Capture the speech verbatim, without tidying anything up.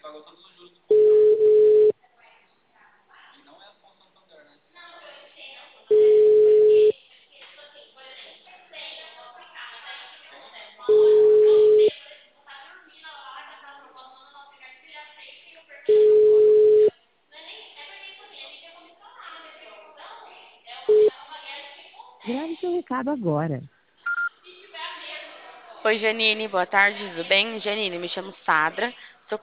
Grave seu recado agora. Oi, Janine, boa tarde, tudo bem? Janine, me chamo Sadra,